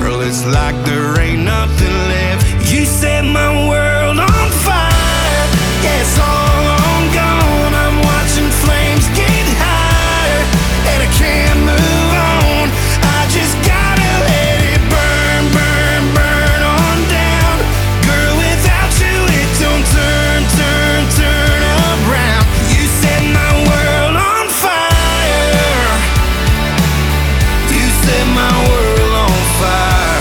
Girl, it's like there ain't nothing left. You set my world on fire. Yeah, it's all on gone. I'm watching flames get higher, and I can't move on. I just gotta let it burn, burn, burn on down. Girl, without you it don't turn, turn, turn around. You set my world on fire. You set my world on fire.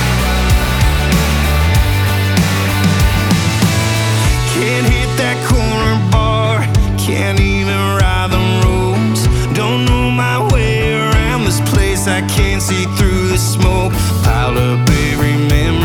Can't hit that corner bar, can't even ride the roads. Don't know my way around this place, I can't see through the smoke. Piled up every memory